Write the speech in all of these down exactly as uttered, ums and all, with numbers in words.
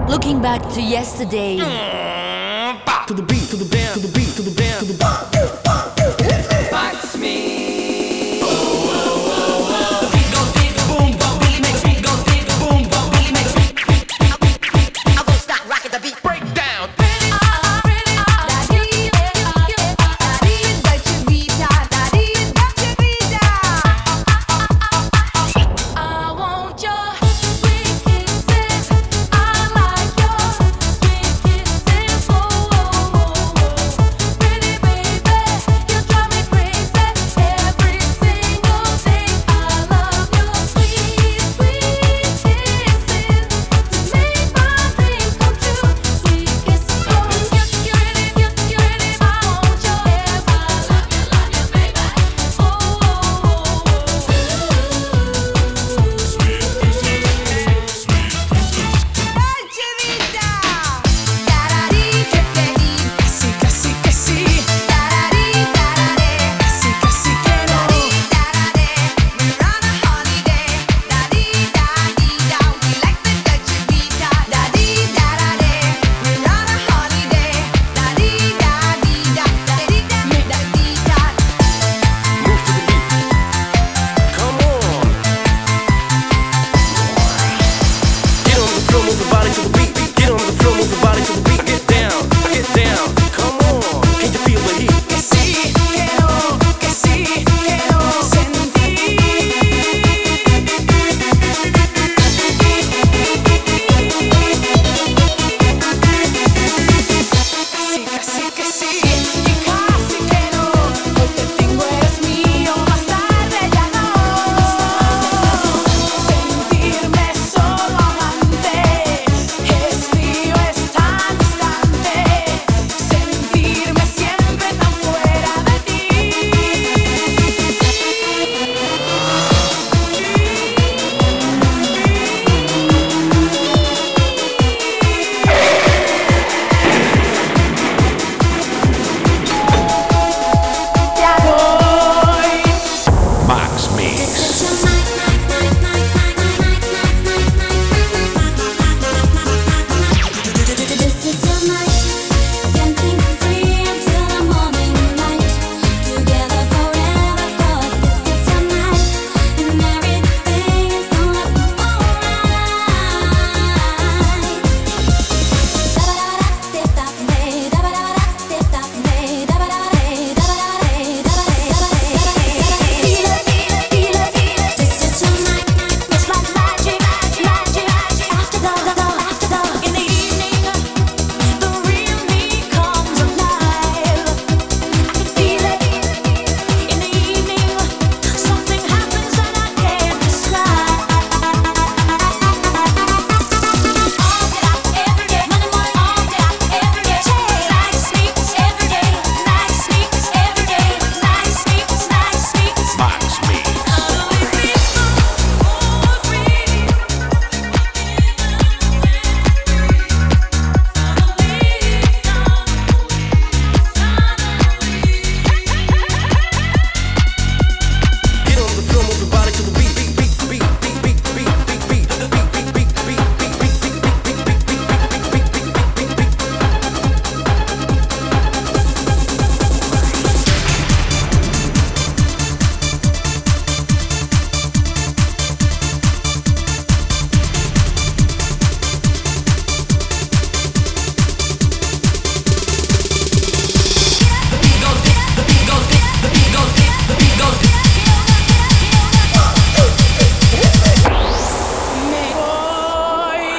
Looking back to yesterday. To the beat, to the band, to the beat, to the band, to the beat. Box me. Oh, oh, oh, oh. The beat goes deep, boom, boom, really makes beat goes deep, boom, boom, really makes beat. I won't stop rocking the beat. Break down.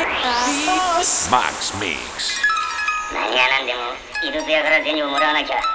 Max Mix. Mañana andemos y tú te agarras de año morado,